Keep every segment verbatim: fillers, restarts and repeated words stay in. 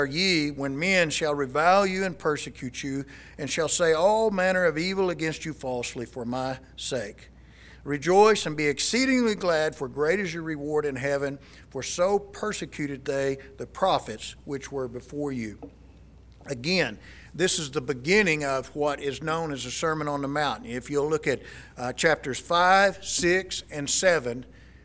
ye when men shall revile you and persecute you, and shall say all manner of evil against you falsely for my sake. Rejoice and be exceedingly glad, for great is your reward in heaven, for so persecuted they the prophets which were before you. Again, this is the beginning of what is known as the Sermon on the Mount. If you'll look at uh, chapters five, six, and seven,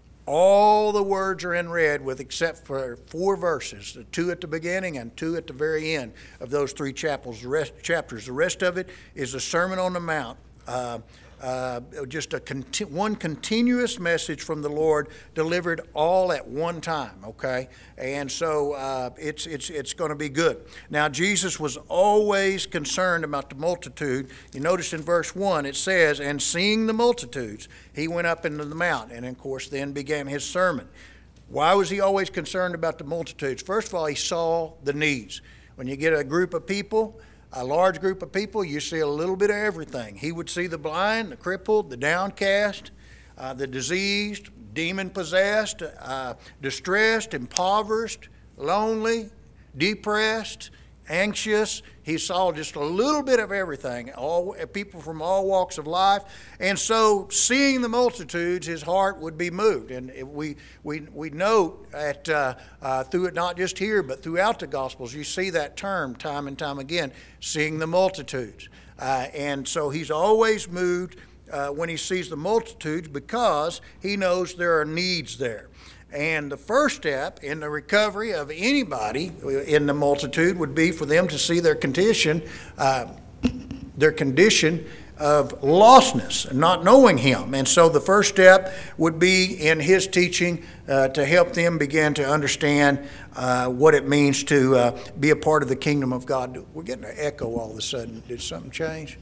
all the words are in red with except for four verses, the two at the beginning and two at the very end of those three chapters. The rest, chapters. The rest of it is the Sermon on the Mount. Uh, uh, just a conti- one continuous message from the Lord delivered all at one time, okay? And so uh, it's it's it's going to be good. Now, Jesus was always concerned about the multitude. You notice in verse one it says, and seeing the multitudes, he went up into the mount, and of course then began his sermon. Why was he always concerned about the multitudes? First of all, he saw the needs. When you get a group of people, a large group of people, you see a little bit of everything. He would see the blind, the crippled, the downcast, uh, the diseased, demon-possessed, uh, distressed, impoverished, lonely, depressed, anxious. He saw just a little bit of everything, all people from all walks of life. And so, seeing the multitudes, his heart would be moved. And we we we note that uh, uh, through it, not just here, but throughout the Gospels, you see that term time and time again, seeing the multitudes. Uh, and so he's always moved uh, when he sees the multitudes, because he knows there are needs there. And the first step in the recovery of anybody in the multitude would be for them to see their condition, uh, their condition of lostness, not knowing him. And so the first step would be in his teaching uh, to help them begin to understand uh, what it means to uh, be a part of the kingdom of God. We're getting an echo all of a sudden. Did something change?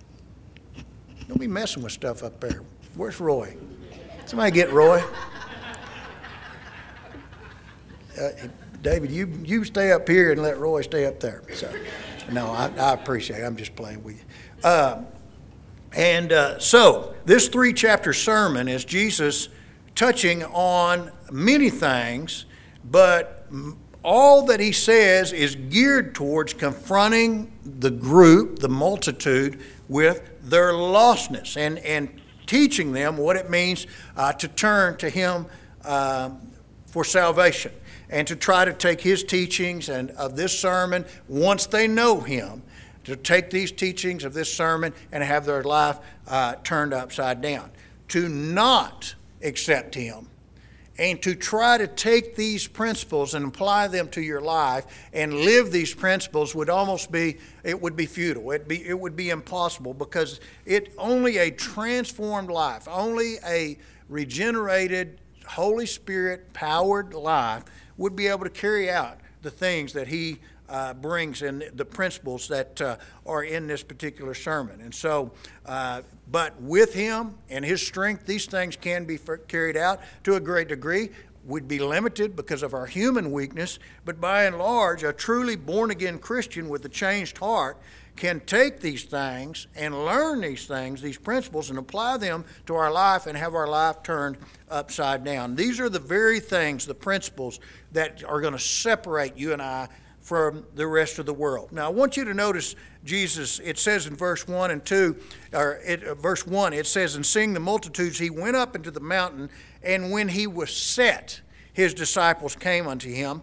Don't be messing with stuff up there. Where's Roy? Somebody get Roy. Uh, David, you you stay up here and let Roy stay up there. So, no, I, I appreciate it. I'm just playing with you. Uh, and uh, so, this three-chapter sermon is Jesus touching on many things, but all that he says is geared towards confronting the group, the multitude, with their lostness and, and teaching them what it means uh, to turn to him uh, for salvation, and to try to take his teachings and of this sermon, once they know him, to take these teachings of this sermon and have their life uh, turned upside down. To not accept him and to try to take these principles and apply them to your life and live these principles would almost be, it would be futile. It'd be, it would be impossible, because it only a transformed life, only a regenerated, Holy Spirit powered life would be able to carry out the things that he uh, brings in the principles that uh, are in this particular sermon. And so, uh, but with him and his strength, these things can be carried out to a great degree. We'd be limited because of our human weakness, but by and large, a truly born-again Christian with a changed heart can take these things and learn these things, these principles, and apply them to our life and have our life turned upside down. These are the very things, the principles, that are going to separate you and I from the rest of the world. Now, I want you to notice Jesus, it says in verse one and two, or it, uh, verse one, it says, and seeing the multitudes, he went up into the mountain, and when he was set, his disciples came unto him,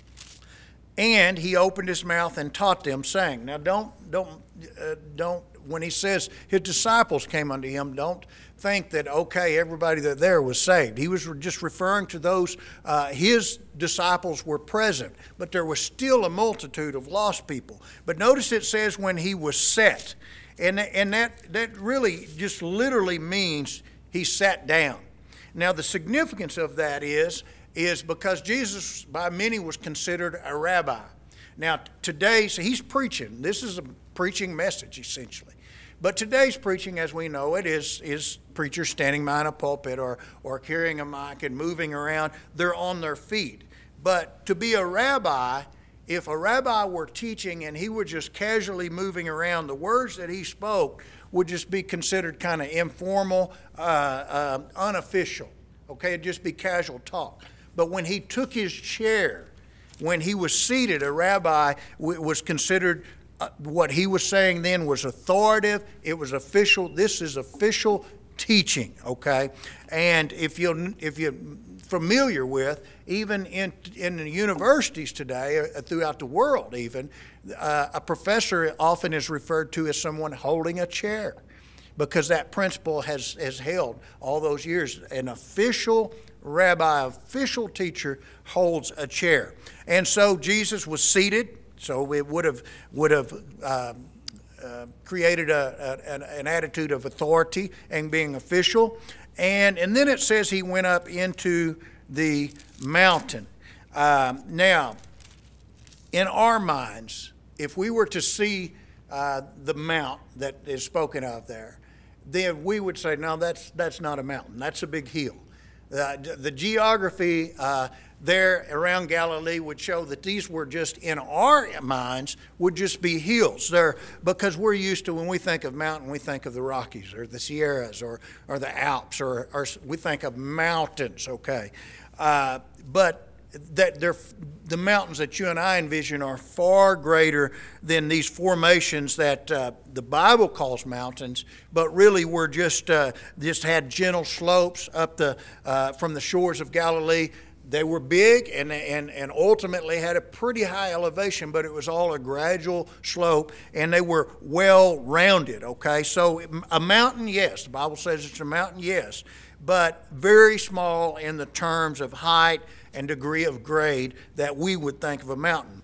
and he opened his mouth and taught them, saying. Now, don't, don't, uh, don't, when he says his disciples came unto him, don't think that, okay, everybody that there was saved. He was just referring to those, uh, his disciples were present, but there was still a multitude of lost people. But notice it says when he was set, and, and that, that really just literally means he sat down. Now, the significance of that is, is because Jesus, by many, was considered a rabbi. Now, today, so he's preaching. This is a preaching message, essentially. But today's preaching, as we know it, is, is preachers standing behind a pulpit or, or carrying a mic and moving around. They're on their feet. But to be a rabbi, if a rabbi were teaching and he were just casually moving around, the words that he spoke would just be considered kind of informal, uh, uh, unofficial. Okay, it'd just be casual talk. But when he took his chair, when he was seated, a rabbi was considered, uh, what he was saying then was authoritative. It was official. This is official teaching, okay? And if you're, if you're familiar with, even in, in the universities today, uh, throughout the world even, uh, a professor often is referred to as someone holding a chair, because that principle has, has held all those years. An official rabbi, official teacher holds a chair. And so Jesus was seated, so it would have, would have uh, uh, created a, a, an, an attitude of authority and being official. And, and then it says he went up into the mountain. Um, now, in our minds, if we were to see uh, the mount that is spoken of there, then we would say, no, that's that's not a mountain. That's a big hill. Uh, the geography uh, there around Galilee would show that these were just, in our minds, would just be hills. They're, because we're used to, when we think of mountain, we think of the Rockies or the Sierras or, or the Alps, or, or we think of mountains, okay? Uh, but that they're, the mountains that you and I envision are far greater than these formations that uh, the Bible calls mountains, but really were just uh, just had gentle slopes up the uh, from the shores of Galilee. They were big and, and, and ultimately had a pretty high elevation, but it was all a gradual slope, and they were well-rounded, okay? So a mountain, yes. The Bible says it's a mountain, yes, but very small in the terms of height and degree of grade that we would think of a mountain.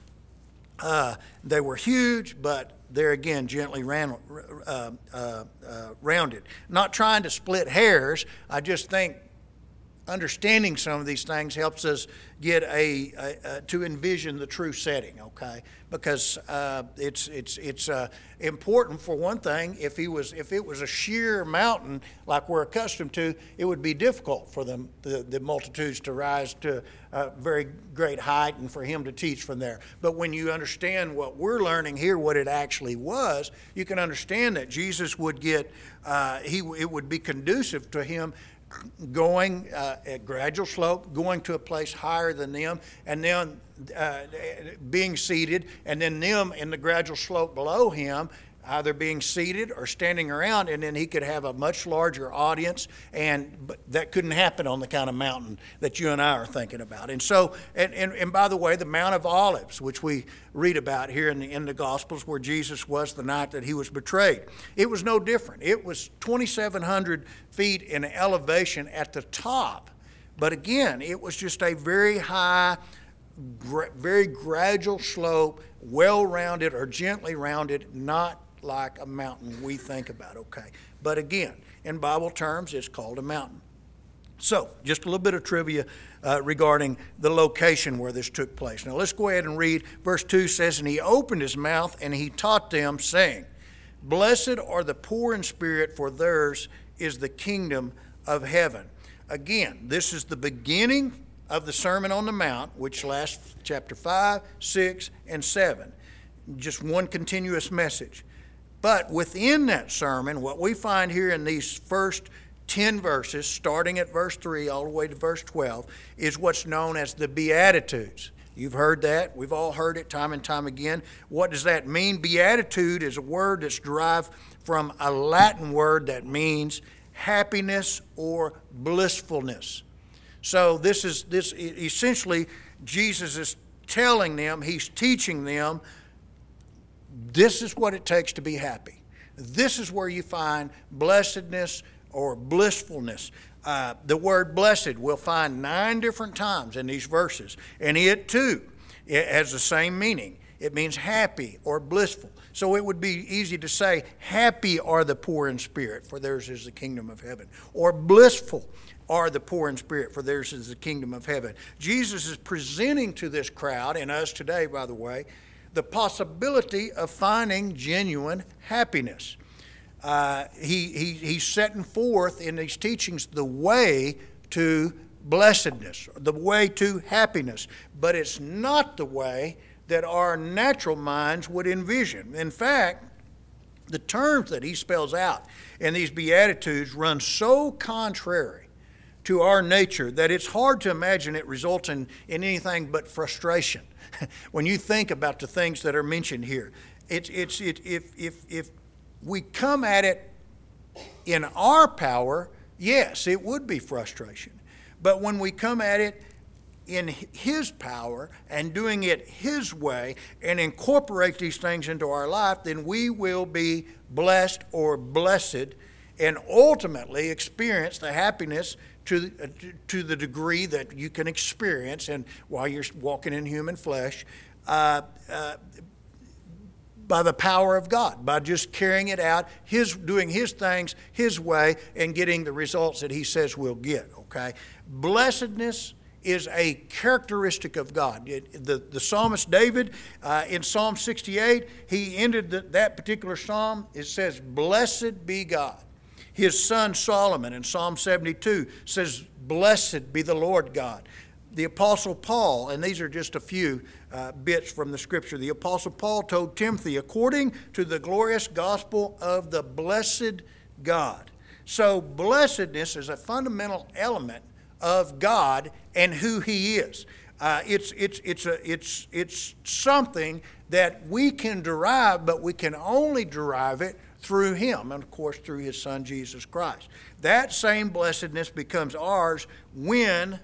Uh, they were huge, but they're again gently ran, uh, uh, uh, rounded. Not trying to split hairs, I just think understanding some of these things helps us get a, a, a to envision the true setting, okay? Because uh, it's it's it's uh, important, for one thing. If he was if it was a sheer mountain like we're accustomed to, it would be difficult for them the, the multitudes to rise to a very great height and for him to teach from there. But when you understand what we're learning here, what it actually was, you can understand that Jesus would get uh, he it would be conducive to him going uh, at gradual slope, going to a place higher than them, and then uh, being seated, and then them in the gradual slope below him, either being seated or standing around, and then he could have a much larger audience, and but that couldn't happen on the kind of mountain that you and I are thinking about. And so, and, and, and by the way, the Mount of Olives, which we read about here in the, in the Gospels, where Jesus was the night that he was betrayed, it was no different. It was twenty-seven hundred feet in elevation at the top, but again, it was just a very high, gra- very gradual slope, well-rounded or gently rounded, not like a mountain we think about, okay? But again, in Bible terms, it's called a mountain. So, just a little bit of trivia uh, regarding the location where this took place. Now, let's go ahead and read. Verse two says, "And he opened his mouth, and he taught them, saying, Blessed are the poor in spirit, for theirs is the kingdom of heaven." Again, this is the beginning of the Sermon on the Mount, which lasts chapter five, six, and seven. Just one continuous message. But within that sermon, what we find here in these first ten verses, starting at verse three all the way to verse twelve, is what's known as the Beatitudes. You've heard that. We've all heard it time and time again. What does that mean? Beatitude is a word that's derived from a Latin word that means happiness or blissfulness. So this is this essentially Jesus is telling them, he's teaching them, this is what it takes to be happy. This is where you find blessedness or blissfulness. Uh, the word blessed we'll find nine different times in these verses. And it too it has the same meaning. It means happy or blissful. So it would be easy to say, happy are the poor in spirit, for theirs is the kingdom of heaven. Or blissful are the poor in spirit, for theirs is the kingdom of heaven. Jesus is presenting to this crowd, and us today, by the way, the possibility of finding genuine happiness. Uh, he, he, he's setting forth in these teachings the way to blessedness, the way to happiness. But it's not the way that our natural minds would envision. In fact, the terms that he spells out in these Beatitudes run so contrary to our nature that it's hard to imagine it results in, in anything but frustration. When you think about the things that are mentioned here, it's, it's, it, if, if, if we come at it in our power, yes, it would be frustration. But when we come at it in His power and doing it His way and incorporate these things into our life, then we will be blessed or blessed and ultimately experience the happiness to, uh, to the degree that you can experience and while you're walking in human flesh uh, uh, by the power of God, by just carrying it out, his doing His things His way and getting the results that He says we'll get, okay? Blessedness is a characteristic of God. It, the, the psalmist David, uh, in Psalm sixty-eight, he ended the, that particular psalm. It says, "Blessed be God." His son Solomon in Psalm seventy-two says, "Blessed be the Lord God." The Apostle Paul, and these are just a few uh, bits from the Scripture, the Apostle Paul told Timothy, "According to the glorious gospel of the blessed God." So blessedness is a fundamental element of God and who He is. Uh, it's it's it's a it's it's something that we can derive, but we can only derive it through Him, and of course through His Son Jesus Christ. That same blessedness becomes ours when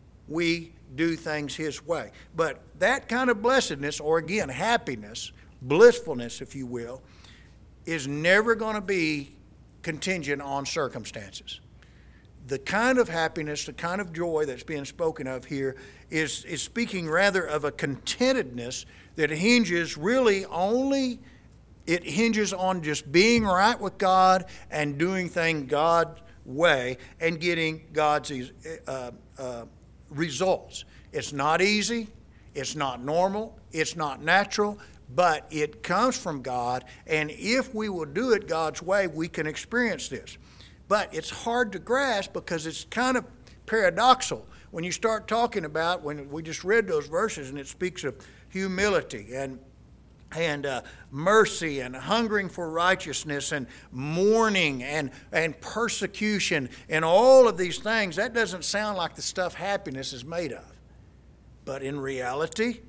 we do things His way. But that kind of blessedness, or again happiness, blissfulness, if you will, is never going to be contingent on circumstances. The kind of happiness, the kind of joy that's being spoken of here is, is speaking rather of a contentedness that hinges really only, it hinges on just being right with God and doing things God's way and getting God's uh, uh, results. It's not easy, it's not normal, it's not natural, but it comes from God, and if we will do it God's way, we can experience this. But it's hard to grasp because it's kind of paradoxical when you start talking about, when we just read those verses and it speaks of humility and and uh, mercy and hungering for righteousness and mourning and, and persecution and all of these things. That doesn't sound like the stuff happiness is made of. But in reality,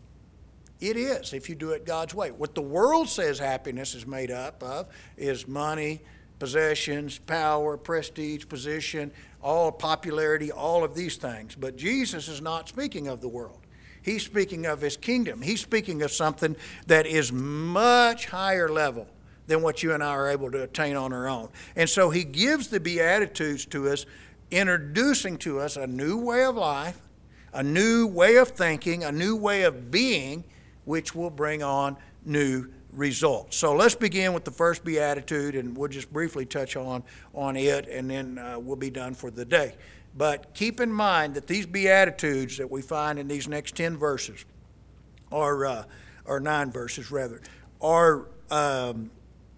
it is if you do it God's way. What the world says happiness is made up of is money, possessions, power, prestige, position, all popularity, all of these things. But Jesus is not speaking of the world. He's speaking of His kingdom. He's speaking of something that is much higher level than what you and I are able to attain on our own. And so He gives the Beatitudes to us, introducing to us a new way of life, a new way of thinking, a new way of being, which will bring on new results. So let's begin with the first beatitude, and we'll just briefly touch on, on it, and then uh, we'll be done for the day. But keep in mind that these beatitudes that we find in these next ten verses, or uh, or nine verses rather, are um,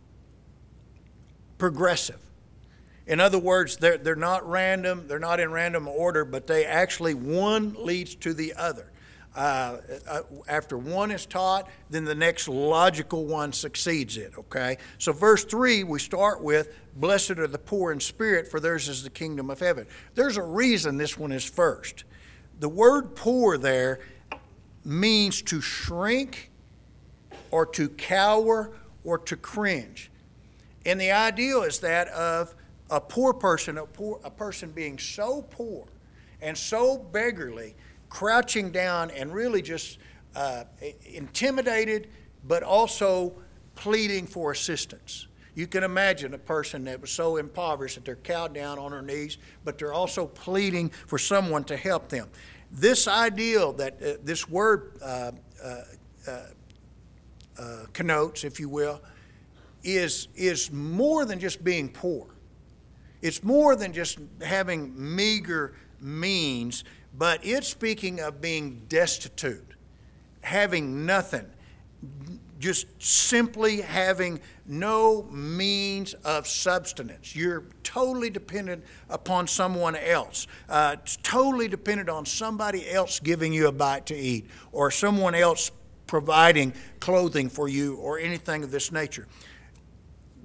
progressive. In other words, they're they're not random. They're not in random order, but they actually one leads to the other. Uh, uh, after one is taught, then the next logical one succeeds it, okay? So verse three, we start with, "Blessed are the poor in spirit, for theirs is the kingdom of heaven." There's a reason this one is first. The word poor there means to shrink or to cower or to cringe. And the ideal is that of a poor person, a, poor, a person being so poor and so beggarly, crouching down and really just uh, intimidated, but also pleading for assistance. You can imagine a person that was so impoverished that they're cowed down on their knees, but they're also pleading for someone to help them. This ideal that uh, this word uh, uh, uh, uh, connotes, if you will, is, is more than just being poor. It's more than just having meager means, but it's speaking of being destitute, having nothing, just simply having no means of subsistence. You're totally dependent upon someone else, uh, totally dependent on somebody else giving you a bite to eat, or someone else providing clothing for you, or anything of this nature.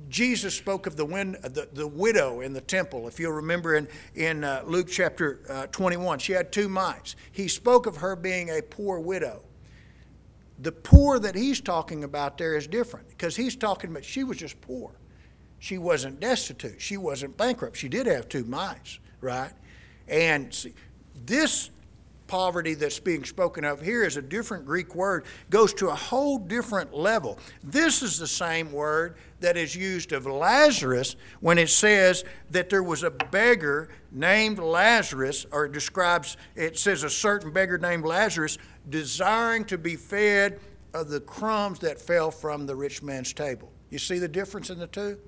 Jesus spoke of the, win, the, the widow in the temple. If you'll remember in, in uh, Luke chapter uh, twenty-one, she had two mites. He spoke of her being a poor widow. The poor that he's talking about there is different, because he's talking about she was just poor. She wasn't destitute. She wasn't bankrupt. She did have two mites, right? And see, this poverty that's being spoken of here is a different Greek word, goes to a whole different level. This is the same word that is used of Lazarus when it says that there was a beggar named Lazarus, or it describes, it says a certain beggar named Lazarus desiring to be fed of the crumbs that fell from the rich man's table. You see the difference in the two?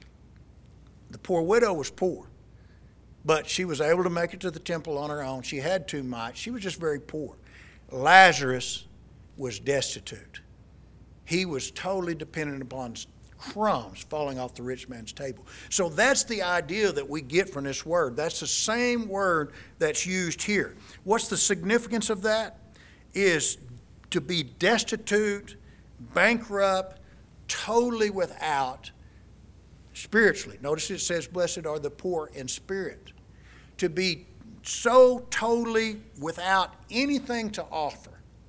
The poor widow was poor, but she was able to make it to the temple on her own. She had two mites. She was just very poor. Lazarus was destitute. He was totally dependent upon crumbs falling off the rich man's table. So that's the idea that we get from this word. That's the same word that's used here. What's the significance of that? Is to be destitute, bankrupt, totally without spiritually. Notice it says, blessed are the poor in spirit. To be so totally without anything to offer,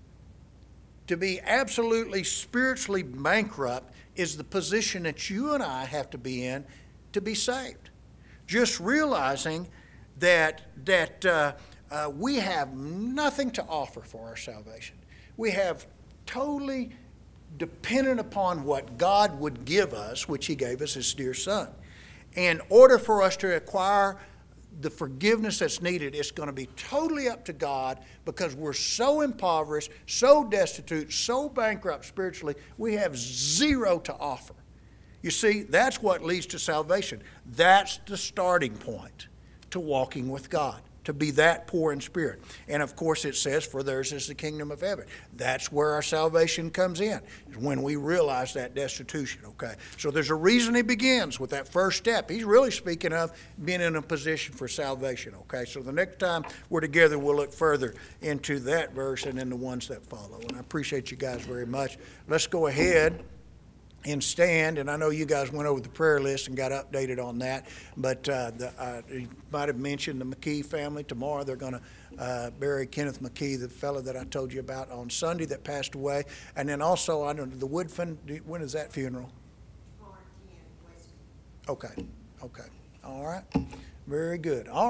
to be absolutely spiritually bankrupt, is the position that you and I have to be in to be saved. Just realizing that, that uh, uh, we have nothing to offer for our salvation. We have totally dependent upon what God would give us, which He gave us His dear Son. In order for us to acquire the forgiveness that's needed, it's going to be totally up to God, because we're so impoverished, so destitute, so bankrupt spiritually, we have zero to offer. You see, that's what leads to salvation. That's the starting point to walking with God, to be that poor in spirit. And of course it says, for theirs is the kingdom of heaven. That's where our salvation comes in, when we realize that destitution, okay? So there's a reason he begins with that first step. He's really speaking of being in a position for salvation, okay? So the next time we're together, we'll look further into that verse and then the ones that follow. And I appreciate you guys very much. Let's go ahead and stand, and I know you guys went over the prayer list and got updated on that, but uh, the, uh, you might have mentioned the McKee family. Tomorrow they're going to uh, bury Kenneth McKee, the fellow that I told you about on Sunday that passed away. And then also, I don't know, the Woodfin, when is that funeral? Okay, okay, all right, very good. All